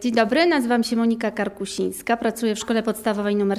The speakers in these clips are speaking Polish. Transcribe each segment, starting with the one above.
Dzień dobry, nazywam się Monika Karkusińska, pracuję w Szkole Podstawowej nr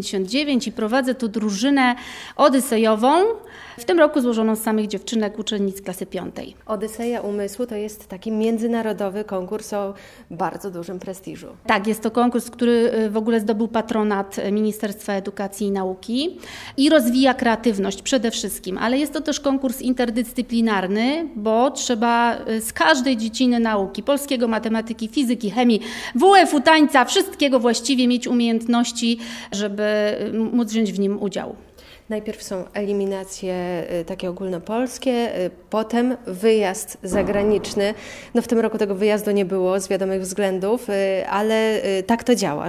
199 i prowadzę tu drużynę odysejową, w tym roku złożoną z samych dziewczynek uczennic klasy 5. Odyseja Umysłu to jest taki międzynarodowy konkurs o bardzo dużym prestiżu. Tak, jest to konkurs, który w ogóle zdobył patronat Ministerstwa Edukacji i Nauki i rozwija kreatywność przede wszystkim, ale jest to też konkurs interdyscyplinarny, bo trzeba z każdej dziedziny nauki, polskiego, matematyki, fizyki, chemii, WF-u, tańca, wszystkiego właściwie mieć umiejętności, żeby móc wziąć w nim udział. Najpierw są eliminacje takie ogólnopolskie, potem wyjazd zagraniczny. No w tym roku tego wyjazdu nie było z wiadomych względów, ale tak to działa,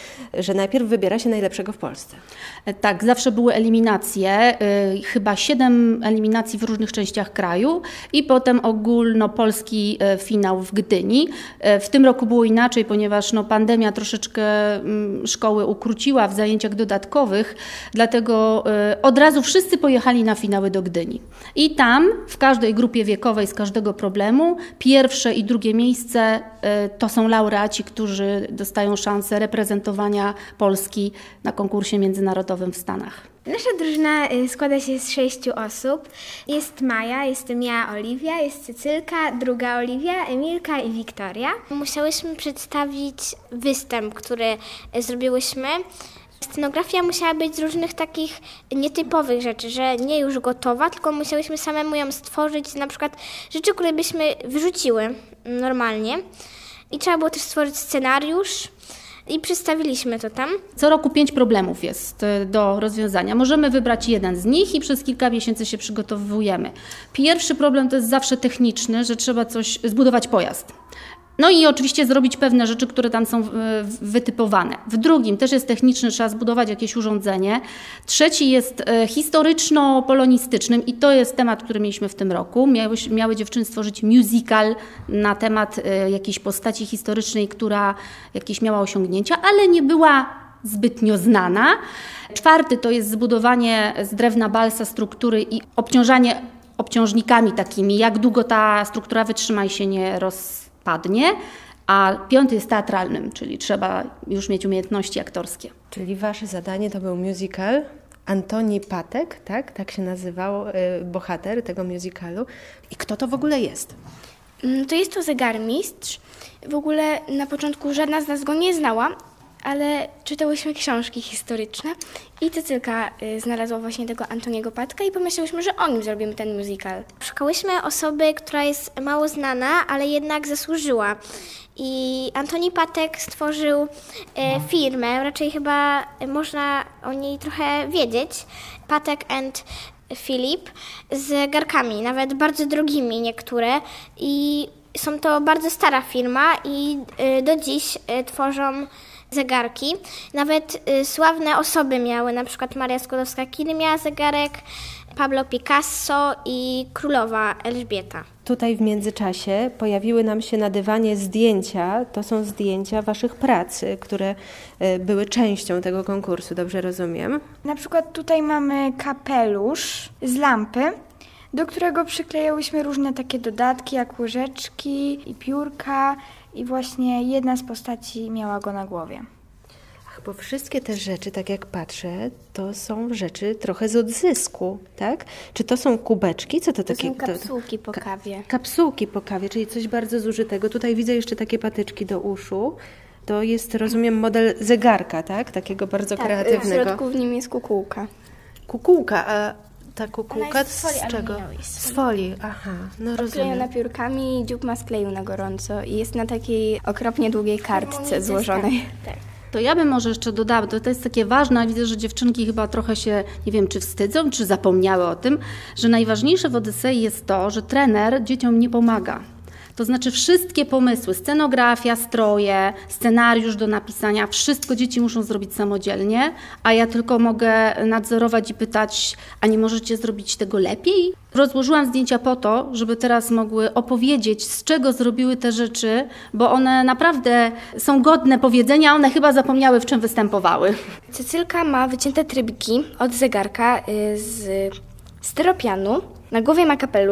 że najpierw wybiera się najlepszego w Polsce. Tak, zawsze były eliminacje, chyba 7 eliminacji w różnych częściach kraju i potem ogólnopolski finał w Gdyni. W tym roku było inaczej, ponieważ pandemia troszeczkę szkoły ukróciła w zajęciach dodatkowych, dlatego od razu wszyscy pojechali na finały do Gdyni. I tam w każdej grupie wiekowej z każdego problemu pierwsze i drugie miejsce to są laureaci, którzy dostają szansę reprezentowania Polski na konkursie międzynarodowym w Stanach. Nasza drużyna składa się z 6 osób. Jest Maja, jestem ja, Oliwia, jest Cecylka, druga Oliwia, Emilka i Wiktoria. Musiałyśmy przedstawić występ, który zrobiłyśmy. Scenografia musiała być z różnych takich nietypowych rzeczy, że nie już gotowa, tylko musiałyśmy samemu ją stworzyć, na przykład rzeczy, które byśmy wyrzuciły normalnie. I trzeba było też stworzyć scenariusz i przedstawiliśmy to tam. Co roku 5 problemów jest do rozwiązania. Możemy wybrać jeden z nich i przez kilka miesięcy się przygotowujemy. Pierwszy problem to jest zawsze techniczny, że trzeba zbudować pojazd. No i oczywiście zrobić pewne rzeczy, które tam są wytypowane. W drugim też jest techniczny, trzeba zbudować jakieś urządzenie. Trzeci jest historyczno-polonistycznym i to jest temat, który mieliśmy w tym roku. Miały dziewczyny stworzyć musical na temat jakiejś postaci historycznej, która jakieś miała osiągnięcia, ale nie była zbytnio znana. Czwarty to jest zbudowanie z drewna balsa struktury i obciążanie obciążnikami takimi, jak długo ta struktura wytrzyma i się nie rozpadnie, a 5 jest teatralnym, czyli trzeba już mieć umiejętności aktorskie. Czyli wasze zadanie to był musical. Antoni Patek, tak? Tak się nazywał bohater tego musicalu. I kto to w ogóle jest? To jest to zegarmistrz. W ogóle na początku żadna z nas go nie znała, ale czytałyśmy książki historyczne i Cecylka znalazła właśnie tego Antoniego Patka i pomyślałyśmy, że o nim zrobimy ten musical. Szukałyśmy osoby, która jest mało znana, ale jednak zasłużyła. I Antoni Patek stworzył firmę, raczej chyba można o niej trochę wiedzieć, Patek and Philip, z zegarkami, nawet bardzo drogimi niektóre. I są to bardzo stara firma i do dziś tworzą zegarki. Nawet sławne osoby miały, na przykład Maria Skłodowska-Curie miała zegarek, Pablo Picasso i królowa Elżbieta. Tutaj w międzyczasie pojawiły nam się na dywanie zdjęcia. To są zdjęcia waszych prac, które były częścią tego konkursu, dobrze rozumiem? Na przykład tutaj mamy kapelusz z lampy, do którego przyklejałyśmy różne takie dodatki, jak łyżeczki i piórka i właśnie jedna z postaci miała go na głowie. Ach, bo wszystkie te rzeczy, tak jak patrzę, to są rzeczy trochę z odzysku, tak? Czy to są kubeczki? Co to takie? To są kapsułki po kawie. Kapsułki po kawie, czyli coś bardzo zużytego. Tutaj widzę jeszcze takie patyczki do uszu. To jest, rozumiem, model zegarka, tak? Takiego bardzo kreatywnego. W środku w nim jest kukułka. Kukułka, a ta kukułka z folii czego? aluminiowej. Z folii, aha, no rozumiem. Klejona piórkami, dziób ma z kleju na gorąco i jest na takiej okropnie długiej kartce złożonej. Tak. To ja bym może jeszcze dodała, to jest takie ważne, widzę, że dziewczynki chyba trochę się, nie wiem, czy wstydzą, czy zapomniały o tym, że najważniejsze w Odysei jest to, że trener dzieciom nie pomaga. To znaczy wszystkie pomysły, scenografia, stroje, scenariusz do napisania, wszystko dzieci muszą zrobić samodzielnie, a ja tylko mogę nadzorować i pytać, a nie możecie zrobić tego lepiej? Rozłożyłam zdjęcia po to, żeby teraz mogły opowiedzieć, z czego zrobiły te rzeczy, bo one naprawdę są godne powiedzenia, one chyba zapomniały, w czym występowały. Cecylka ma wycięte trybiki od zegarka z styropianu, na głowie ma kapelusz,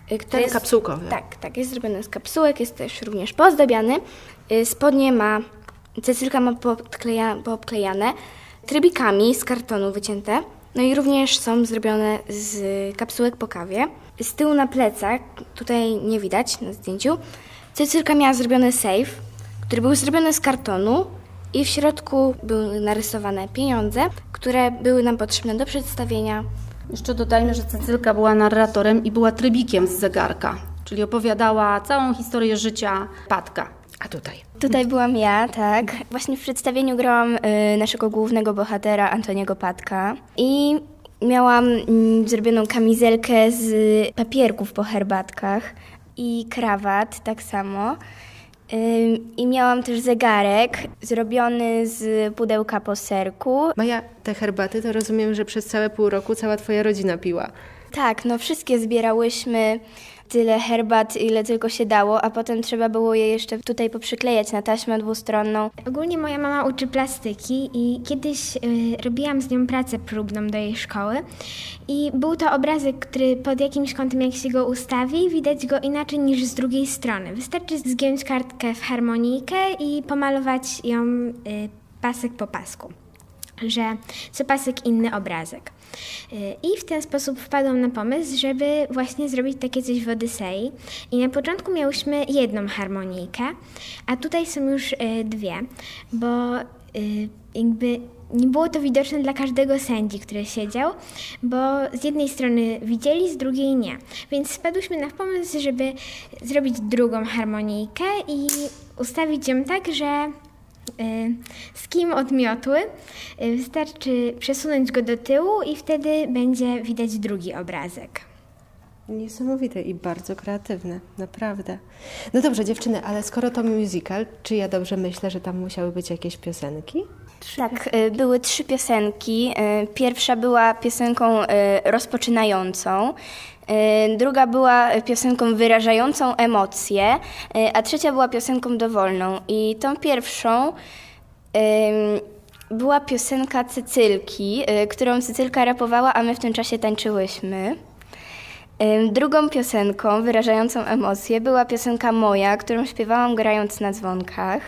Ten kapsułkowy. Tak, jest zrobiony z kapsułek, jest też również poozdabiany. Spodnie Cecylka ma poobklejane trybikami z kartonu wycięte. No i również są zrobione z kapsułek po kawie. Z tyłu na plecach, tutaj nie widać na zdjęciu, Cecylka miała zrobiony safe, który był zrobiony z kartonu i w środku były narysowane pieniądze, które były nam potrzebne do przedstawienia. Jeszcze dodajmy, że Cecylka była narratorem i była trybikiem z zegarka, czyli opowiadała całą historię życia Patka. A tutaj? Tutaj byłam ja, tak. Właśnie w przedstawieniu grałam naszego głównego bohatera, Antoniego Patka. I miałam zrobioną kamizelkę z papierków po herbatkach i krawat tak samo. I miałam też zegarek zrobiony z pudełka po serku. Maja, te herbaty to rozumiem, że przez całe pół roku cała twoja rodzina piła. Tak, no wszystkie zbierałyśmy tyle herbat, ile tylko się dało, a potem trzeba było je jeszcze tutaj poprzyklejać na taśmę dwustronną. Ogólnie moja mama uczy plastyki i kiedyś robiłam z nią pracę próbną do jej szkoły i był to obrazek, który pod jakimś kątem, jak się go ustawi, widać go inaczej niż z drugiej strony. Wystarczy zgiąć kartkę w harmonijkę i pomalować ją pasek po pasku, że co pasek inny obrazek. I w ten sposób wpadłam na pomysł, żeby właśnie zrobić takie coś w Odysei. I na początku miałyśmy jedną harmonijkę, a tutaj są już dwie, bo jakby nie było to widoczne dla każdego sędzi, który siedział, bo z jednej strony widzieli, z drugiej nie. Więc wpadłyśmy na pomysł, żeby zrobić drugą harmonijkę i ustawić ją tak, że z kim odmiotły, wystarczy przesunąć go do tyłu i wtedy będzie widać drugi obrazek. Niesamowite i bardzo kreatywne, naprawdę. No dobrze, dziewczyny, ale skoro to musical, czy ja dobrze myślę, że tam musiały być jakieś piosenki? Tak, były 3 piosenki. Pierwsza była piosenką rozpoczynającą, druga była piosenką wyrażającą emocje, a trzecia była piosenką dowolną. I tą pierwszą była piosenka Cecylki, którą Cecylka rapowała, a my w tym czasie tańczyłyśmy. Drugą piosenką wyrażającą emocje była piosenka moja, którą śpiewałam grając na dzwonkach.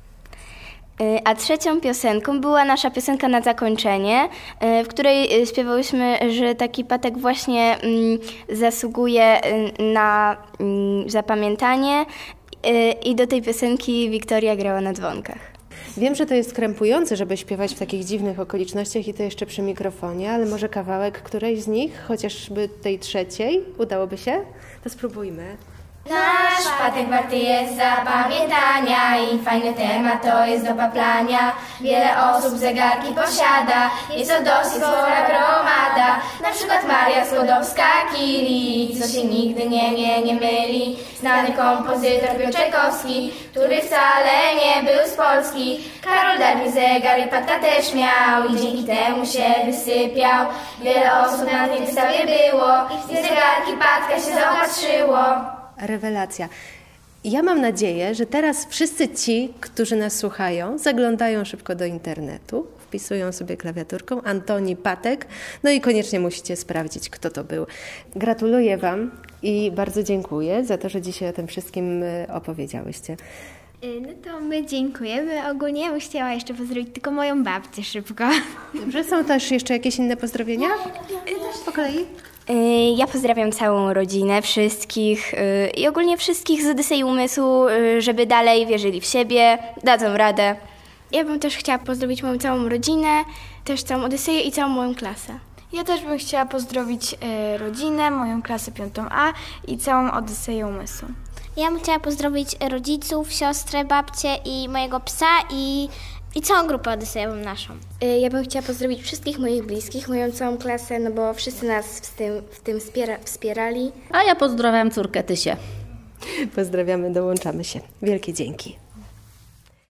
A trzecią piosenką była nasza piosenka na zakończenie, w której śpiewałyśmy, że taki Patek właśnie zasługuje na zapamiętanie i do tej piosenki Wiktoria grała na dzwonkach. Wiem, że to jest krępujące, żeby śpiewać w takich dziwnych okolicznościach i to jeszcze przy mikrofonie, ale może kawałek którejś z nich, chociażby tej trzeciej, udałoby się? To spróbujmy. Nasz Patek warty jest zapamiętania i fajny temat to jest do paplania. Wiele osób zegarki posiada, jest to dosyć spora gromada. Na przykład Maria Skłodowska-Curie, co się nigdy nie myli. Znany kompozytor Piotr Czajkowski, który wcale nie był z Polski. Karol Darwin zegar i Patka też miał i dzięki temu się wysypiał. Wiele osób na tej wystawie było i zegarki Patka się zaopatrzyło. Rewelacja. Ja mam nadzieję, że teraz wszyscy ci, którzy nas słuchają, zaglądają szybko do internetu, wpisują sobie klawiaturką Antoni Patek, no i koniecznie musicie sprawdzić, kto to był. Gratuluję Wam i bardzo dziękuję za to, że dzisiaj o tym wszystkim opowiedziałyście. No to my dziękujemy. Ogólnie ja bym chciała jeszcze pozdrowić tylko moją babcię szybko. Dobrze, są też jeszcze jakieś inne pozdrowienia? Po kolei? Ja pozdrawiam całą rodzinę, wszystkich i ogólnie wszystkich z Odysei Umysłu, żeby dalej wierzyli w siebie, dadzą radę. Ja bym też chciała pozdrowić moją całą rodzinę, też całą Odyseję i całą moją klasę. Ja też bym chciała pozdrowić rodzinę, moją klasę 5A i całą Odyseję Umysłu. Ja bym chciała pozdrowić rodziców, siostrę, babcię i mojego psa i całą grupę odysejową naszą. Ja bym chciała pozdrowić wszystkich moich bliskich, moją całą klasę, no bo wszyscy nas w tym wspierali. A ja pozdrawiam córkę Tysię. Pozdrawiamy, dołączamy się. Wielkie dzięki.